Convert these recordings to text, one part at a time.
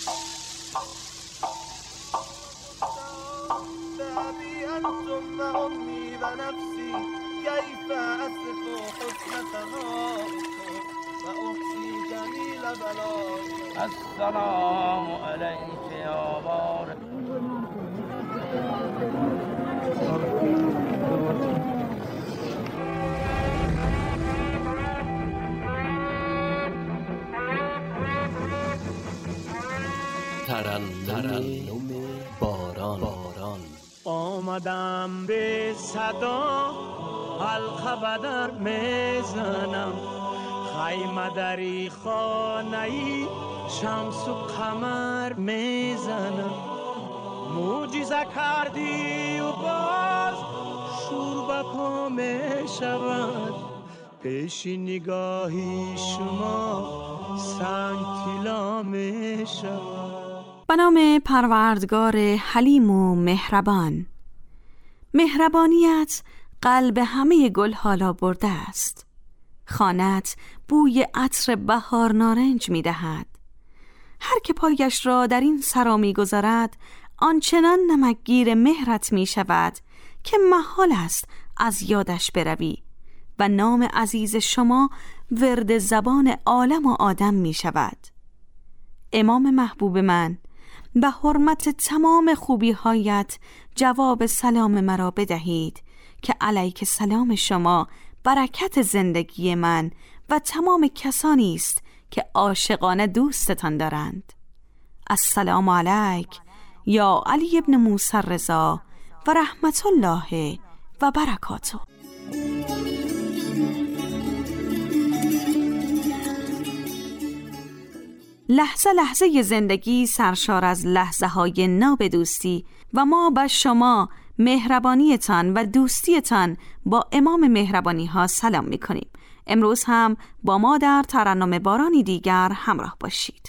السلام علیک یا بارک. ترنم باران. آمدم به صدا حلقه بدر میزنم، خیمه دری خانه‌ای شمس و قمر میزنم. معجزه کردی و باز شور به پا میشود، پیش نگاهی شما سنگ طلا میشود. به نام پروردگار حلیم و مهربان. مهربانیت قلب همه گل حالا برده است. خانت بوی عطر بهار نارنج می دهد. هر که پایش را در این سرا می گذارد آنچنان نمکگیر مهرت می شود که محال است از یادش بروی و نام عزیز شما ورد زبان عالم و آدم می شود. امام محبوب من، به حرمت تمام خوبی‌هایت جواب سلام مرا بدهید که علیک سلام شما برکت زندگی من و تمام کسانی است که عاشقانه دوستتان دارند. السلام علیک یا علی ابن موسی الرضا و رحمت الله و برکاته. لحظه لحظه زندگی سرشار از لحظه های ناب دوستی و ما به شما مهربانیتان و دوستیتان با امام مهربانی ها سلام می کنیم. امروز هم با ما در ترنم بارانی دیگر همراه باشید.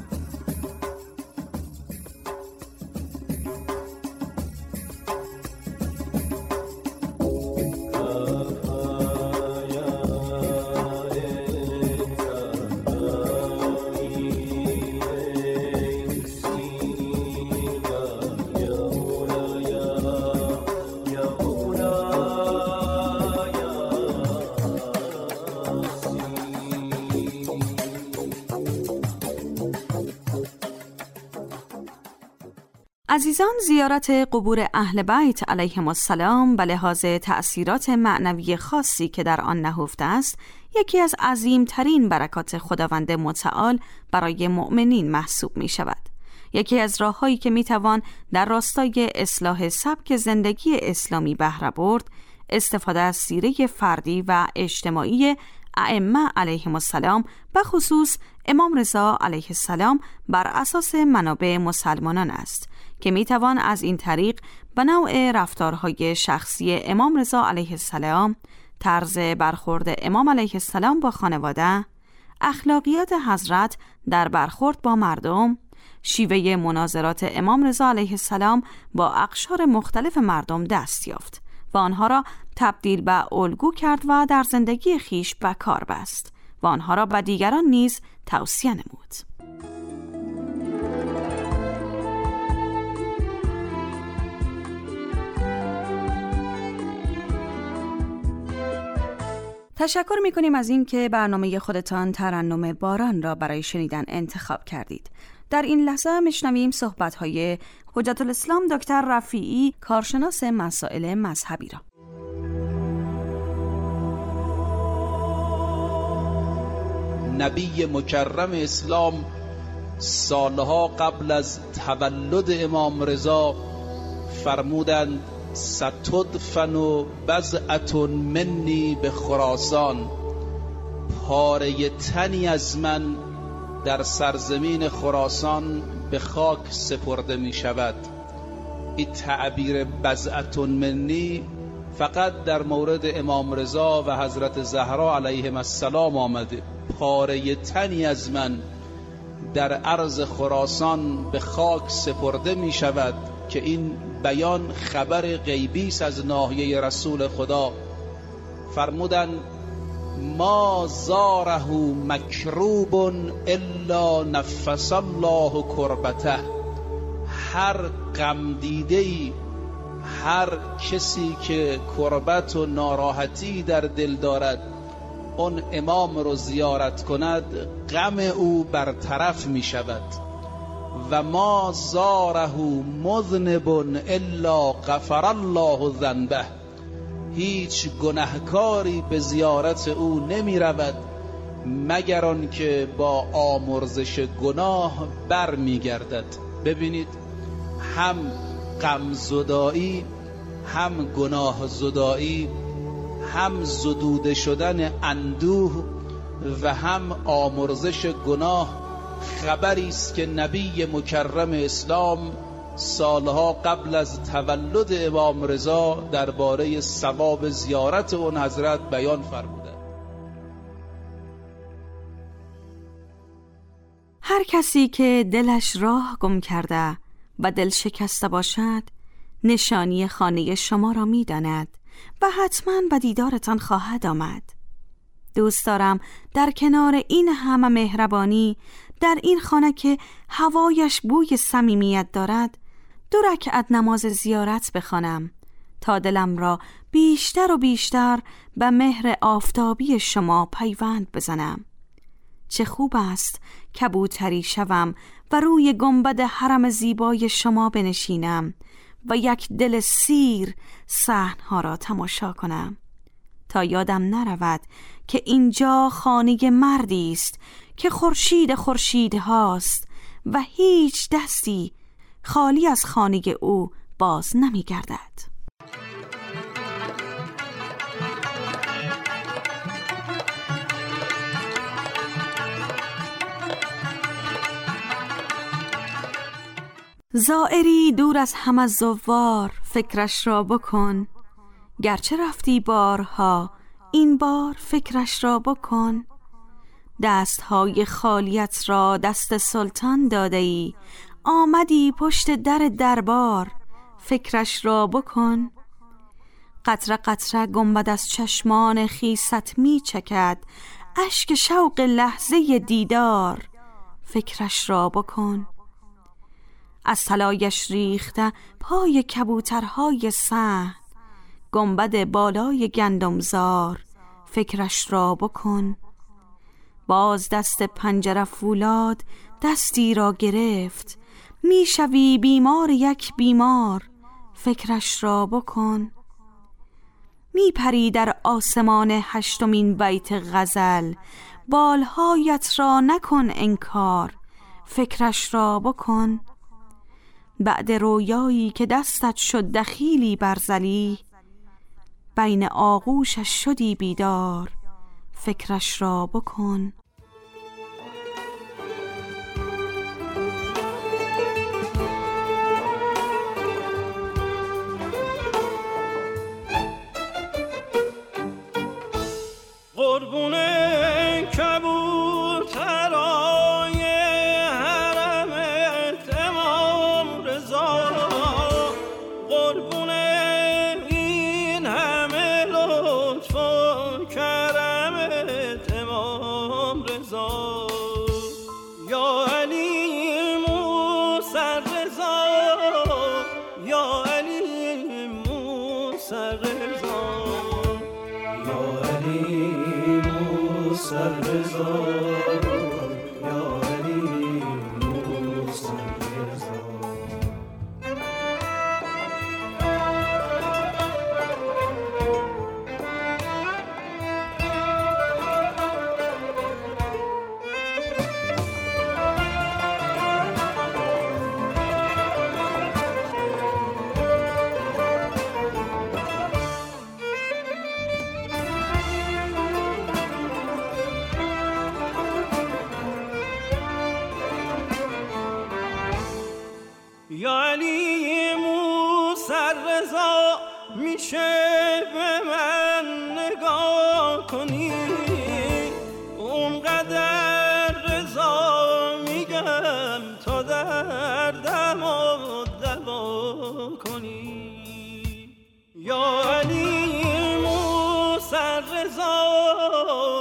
عزیزان، زیارت قبور اهل بیت علیهم السلام به لحاظ تأثیرات معنوی خاصی که در آن نهفته است، یکی از عظیمترین برکات خداوند متعال برای مؤمنین محسوب می شود. یکی از راه‌هایی که می توان در راستای اصلاح سبک زندگی اسلامی بهره برد، استفاده از سیره فردی و اجتماعی ائمه علیهم السلام، به خصوص امام رضا علیه السلام، بر اساس منابع مسلمانان است که میتوان از این طریق به نوع رفتارهای شخصی امام رضا علیه السلام، طرز برخورد امام علیه السلام با خانواده، اخلاقیات حضرت در برخورد با مردم، شیوه مناظرات امام رضا علیه السلام با اقشار مختلف مردم دست یافت و آنها را تبدیل به الگو کرد و در زندگی خیش به کار بست و آنها را به دیگران نیز توصیه نمود. تشکر می‌کنیم از این که برنامه خودتان ترنم باران را برای شنیدن انتخاب کردید. در این لحظه میشنویم صحبت‌های حجت الاسلام دکتر رفیعی، کارشناس مسائل مذهبی را. نبی مکرم اسلام سالها قبل از تولد امام رضا فرمودند ستدفن بضعة منی به خراسان، پاره تنی از من در سرزمین خراسان به خاک سپرده می شود. این تعبیر بضعة منی فقط در مورد امام رضا و حضرت زهرا علیهم السلام آمده. پاره تنی از من در عرض خراسان به خاک سپرده می شود که این بیان خبر غیبی است از ناحیه رسول خدا. فرمودن ما زاره مکروب الا نفس الله کربته. هر غم دیده‌ای، هر کسی که کربت و ناراحتی در دل دارد اون امام رو زیارت کند، غم او برطرف می شود. و ما زاره مذنب الا غفر الله ذنبه. هیچ گناهکاری به زیارت او نمی رود مگر آن که با آمرزش گناه بر می گردد. ببینید، هم غم زدایی، هم گناه زدایی، هم زدوده شدن اندوه و هم آمرزش گناه خبری است که نبی مکرم اسلام سالها قبل از تولد امام رضا درباره ثواب زیارت اون حضرت بیان فرمودند. هر کسی که دلش راه گم کرده و دل شکسته باشد، نشانی خانه شما را می داند و حتما به دیدارتان خواهد آمد. دوست دارم در کنار این همه مهربانی، در این خانه که هوایش بوی صمیمیت دارد، 2 رکعت نماز زیارت بخوانم تا دلم را بیشتر و بیشتر به مهر آفتابی شما پیوند بزنم. چه خوب است کبوتری شوم و روی گنبد حرم زیبای شما بنشینم و یک دل سیر صحنها را تماشا کنم، تا یادم نرود که اینجا خانه مردی است که خورشید هاست و هیچ دستی خالی از خانه او باز نمی گردد. زائری دور از همه زوار، فکرش را بکن. گرچه رفتی بارها، این بار فکرش را بکن. دستهای خالیت را دست سلطان داده ای، آمدی پشت در دربار، فکرش را بکن. قطره قطره گنبد از چشمان خیست می چکد، اشک شوق لحظه دیدار، فکرش را بکن. از طلایش ریخته پای کبوترهای سهل، گنبد بالای گندمزار، فکرش را بکن. باز دست پنجره فولاد دستی را گرفت، میشوی بیمار یک بیمار، فکرش را بکن. میپری در آسمان 8مین بیت غزل، بالهایت را نکن انکار، فکرش را بکن. بعد رویایی که دستت شد دخیلی برزلی، بین آغوشش شدی بیدار، فکرش را بکن. قربون کبوترای حرمت امام رضا، قربون این همه لطف و کرمت امام رضا. یا علی موسی رضا، یا علی موسی رضا، یا علی موسی رضا، یا علی موسی رضا. یا علی موسی رضا، میشه به من نگاه کنی، اونقدر رضا میگم تا دردمو دوا کنی. یا علی موسی رضا،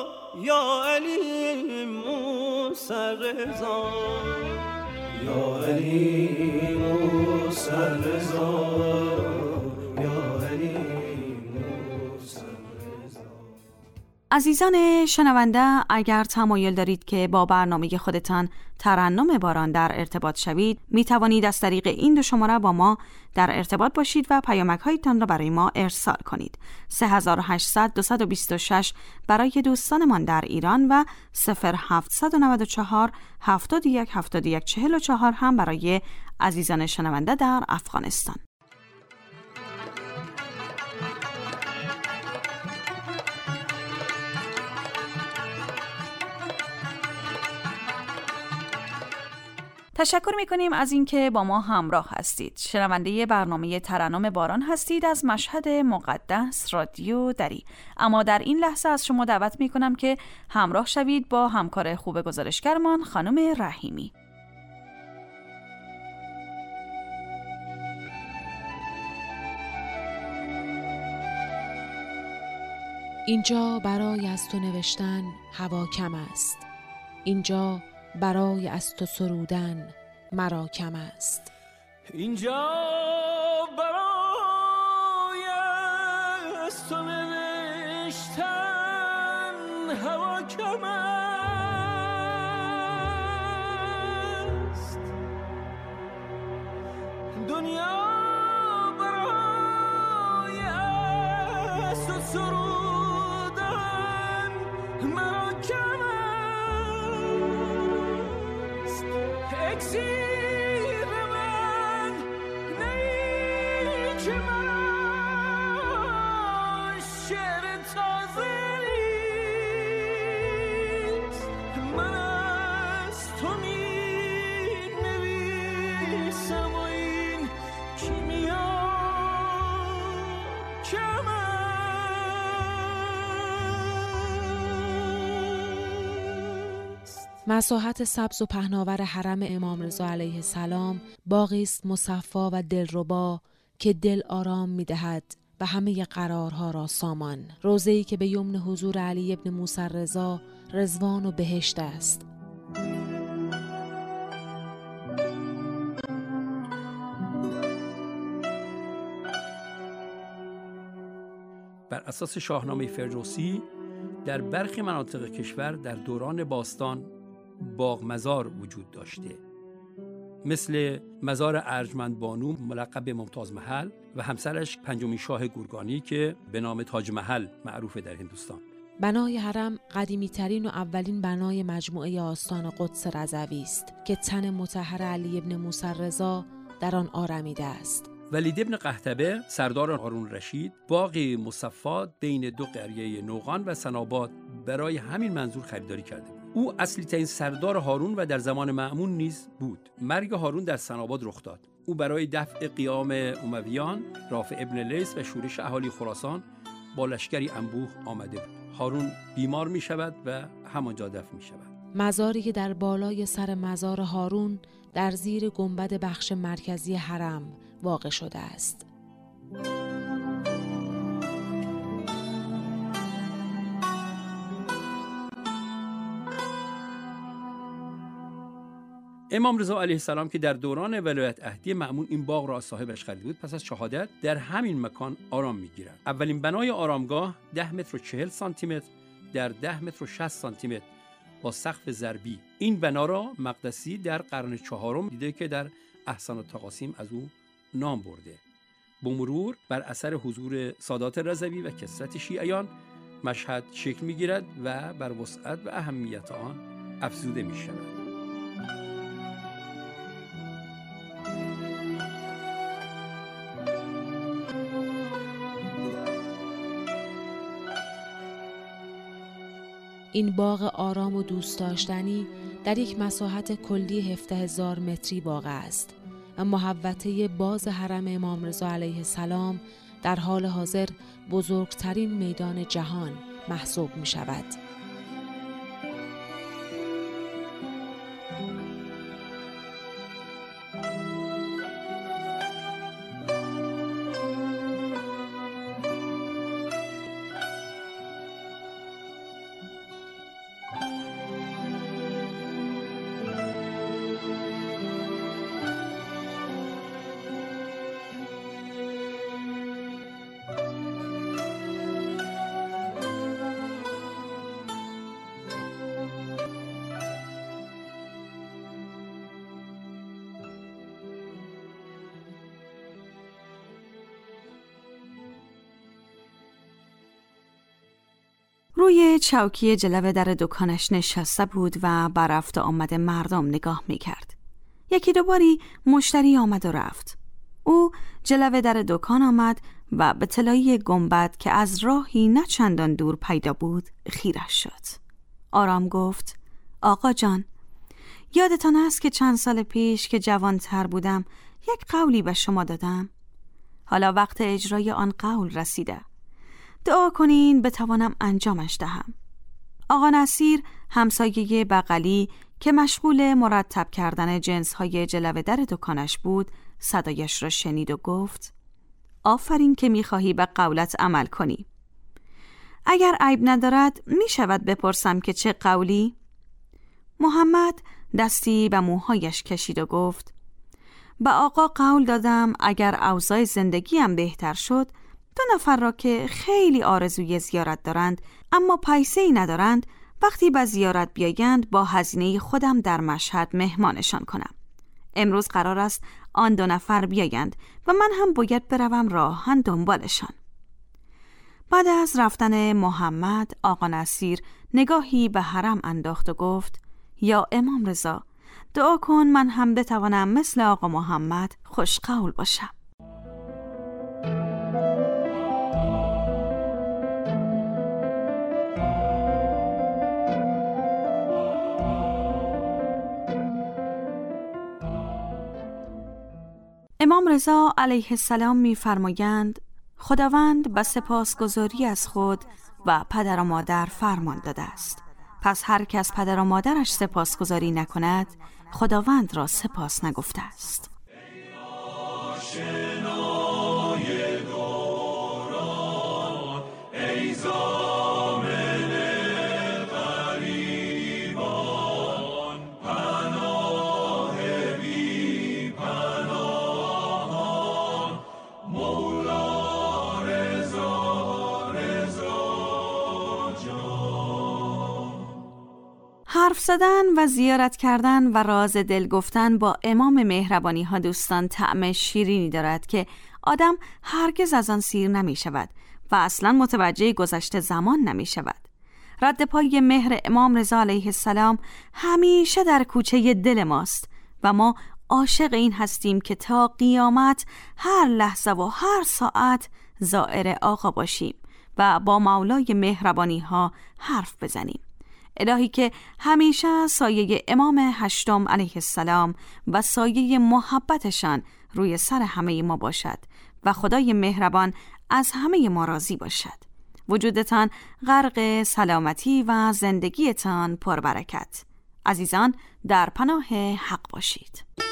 یا علی موسی رضا یا علی موسی رضا یا علی موسی رضا. عزیزان شنونده، اگر تمایل دارید که با برنامه خودتان ترنم باران در ارتباط شوید، می توانید از طریق این دو شماره با ما در ارتباط باشید و پیامک هایتان را برای ما ارسال کنید. 3800 226 برای دوستانمان در ایران و 0794 71 71 44 هم برای عزیزان شنونده در افغانستان. تشکر می‌کنیم از اینکه با ما همراه هستید. شنونده برنامه ترنم باران هستید از مشهد مقدس رادیو دری. اما در این لحظه از شما دعوت می‌کنم که همراه شوید با همکار خوب گزارشگرمان خانم رحیمی. اینجا برای از تو نوشتن هوا کم است. اینجا برای از تو سرودن مرا کم است. اینجا برای از تو نوشتن هوا کم است. دنیا برای از تو سرودن مرا کم است. اکسیر من نیک من شعر تازه نیست. من از تو می نویسم و این کیمیا کم است. مساحت سبز و پهناور حرم امام رضا علیه السلام باغی است مصفا و دلربا که دل آرام می‌دهد و همه قرارها را سامان. روضه‌ای که به یمن حضور علی ابن موسی رضا رضوان و بهشت است. بر اساس شاهنامه فردوسی در برخی مناطق کشور در دوران باستان باغ مزار وجود داشته، مثل مزار ارجمند بانو ملقب به ممتاز محل و همسرش پنجمین شاه گورگانی که به نام تاج محل معروفه در هندوستان. بنای حرم قدیمی ترین و اولین بنای مجموعه آستان قدس رضوی است که تن مطهر علی ابن موسی رضا در آن آرمیده است. ولید ابن قحطبه سردار هارون رشید باغی مصفا بین دو قریه نوغان و سناباد برای همین منظور خریداری کرده بود. او اصلی ترین سردار هارون و در زمان مأمون نیز بود. مرگ هارون در سناباد رخ داد. او برای دفع قیام امویان، رافع ابن لیث و شورش اهالی خراسان با لشکری انبوه آمده بود. هارون بیمار می شود و همانجا دفن می شود. مزاری که در بالای سر مزار هارون در زیر گنبد بخش مرکزی حرم واقع شده است. امام رضا علیه السلام که در دوران ولایت عهدی مأمون این باغ را از صاحبش خریده بود، پس از شهادت در همین مکان آرام می‌گیرد. اولین بنای آرامگاه 10 متر و 40 سانتی متر در 10 متر و 60 سانتی متر با سقف ضربی. این بنا را مقدسی در قرن چهارم دیده که در احسان التقاسیم از او نام برده. به مرور بر اثر حضور سادات رضوی و کثرت شیعیان مشهد شکل می‌گیرد و بر وسعت و اهمیت آن افزوده می‌شود. این باغ آرام و دوست داشتنی در یک مساحت کلی 17,000 متری واقع است و محوطه باز حرم امام رضا علیه السلام در حال حاضر بزرگترین میدان جهان محسوب می شود. روی چوکی جلو در دکانش نشسته بود و بر رفت و آمد مردم نگاه می‌کرد. یکی دو باری مشتری آمد و رفت. او جلو در دکان آمد و به طلایی گنبد که از راهی نه چندان دور پیدا بود خیرش شد. آرام گفت: آقا جان، یادتان است که چند سال پیش که جوانتر بودم یک قولی به شما دادم؟ حالا وقت اجرای آن قول رسیده. دعا کنین بتوانم انجامش دهم. آقا نصیر همسایه بغلی که مشغول مرتب کردن جنس‌های جلو در دکانش بود صدایش را شنید و گفت: آفرین که می‌خواهی به قولت عمل کنی. اگر عیب ندارد می‌شود بپرسم که چه قولی؟ محمد دستی به موهایش کشید و گفت: به آقا قول دادم اگر اوضاع زندگیم بهتر شد 2 نفر را که خیلی آرزوی زیارت دارند اما پیسه‌ای ندارند وقتی به زیارت بیایند با هزینه خودم در مشهد مهمانشان کنم. امروز قرار است آن 2 نفر بیایند و من هم باید بروم راهن دنبالشان. بعد از رفتن محمد، آقا نصیر نگاهی به حرم انداخت و گفت: یا امام رضا، دعا کن من هم بتوانم مثل آقا محمد خوش قول باشم. امام رضا علیه السلام می‌فرمایند: خداوند به سپاسگزاری از خود و پدر و مادر فرمان داده است. پس هر کس پدر و مادرش سپاسگزاری نکند خداوند را سپاس نگفته است. حرف زدن و زیارت کردن و راز دل گفتن با امام مهربانی ها دوستان طعم شیرینی دارد که آدم هرگز از آن سیر نمی شود و اصلا متوجه گذشته زمان نمی شود. رد پای مهر امام رضا علیه السلام همیشه در کوچه دل ماست و ما عاشق این هستیم که تا قیامت هر لحظه و هر ساعت زائر آقا باشیم و با مولای مهربانی ها حرف بزنیم. الهی که همیشه سایه امام هشتم علیه السلام و سایه محبتشان روی سر همه ما باشد و خدای مهربان از همه ما راضی باشد. وجودتان غرق سلامتی و زندگیتان پربرکت. عزیزان در پناه حق باشید.